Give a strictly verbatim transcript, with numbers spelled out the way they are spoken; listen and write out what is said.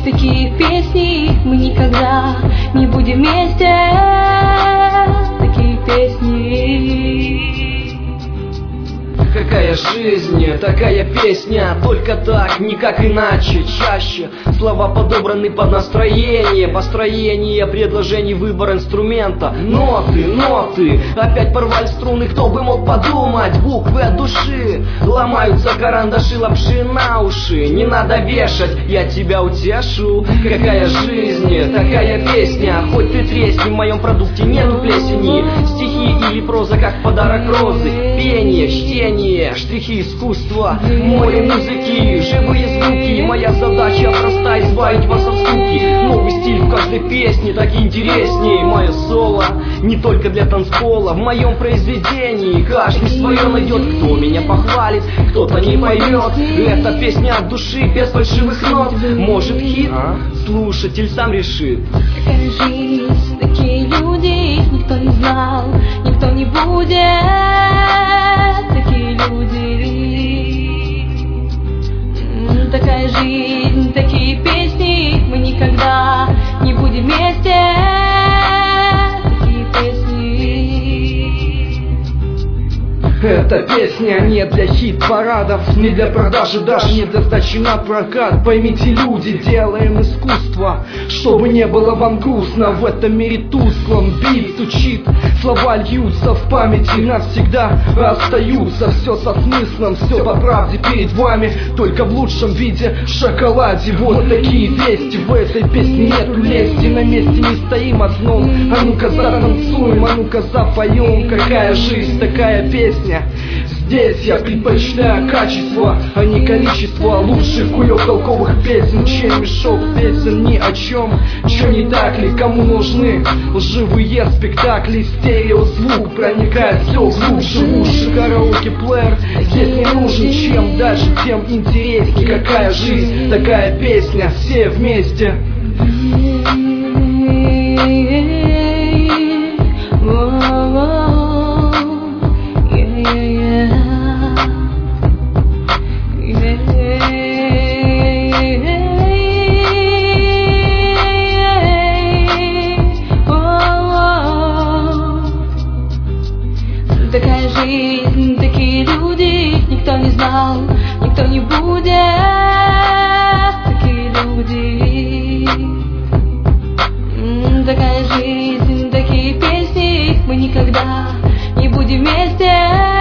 Есть такие песни, мы никогда не будем вместе. Такие песни. Какая жизнь, такая песня, только так, никак иначе, чаще. Слова подобраны под настроение, построение предложений, выбор инструмента. Ноты, ноты, опять порвали струны, кто бы мог подумать. Буквы от души, ломаются карандаши, лапши на уши. Не надо вешать, я тебя утешу. Какая жизнь, такая песня, хоть ты тресни, в моем продукте нету плесени. Стихи или проза, как подарок розы, пение, чтение, штрихи искусства, море музыки, живые звуки. Моя задача проста — избавить вас от скуки. Новый стиль в каждой песне, так интересней. Мое соло не только для танцпола. В моем произведении каждый свое найдет. Кто меня похвалит, кто-то не поймет. Эта песня от души, без фальшивых нот. Может хит, слушатель сам решит. Такая жизнь, такие люди, никто не знал, никто не будет. Такие люди. Такая жизнь, такие песни, мы никогда не будем вместе. Такие песни. Эта песня не для хит-парадов, не для продажи, даже не для сдачи на прокат. Поймите, люди, делаем искусство, чтобы не было вам грустно в этом мире тусклом. Бит стучит, слова льются в памяти, навсегда остаются. Все со смыслом, все по правде перед вами, только в лучшем виде в шоколаде. Вот такие вести, в этой песне нету лести. На месте не стоим одном, а ну-ка затанцуем, а ну-ка запоем. Какая жизнь, такая песня. Здесь я предпочитаю качество, а не количество лучших кулек толковых песен, чем мешок песен ни о чем. Че не так ли, кому нужны лживые спектакли? Стереозвук проникает все глубже в уши. Караоке-плеер здесь не нужен, чем дальше, тем интереснее. Какая жизнь, такая песня, все вместе. Такая жизнь, такие люди, никто не знал, никто не будет. Такие люди. Такая жизнь, такие песни, мы никогда не будем вместе.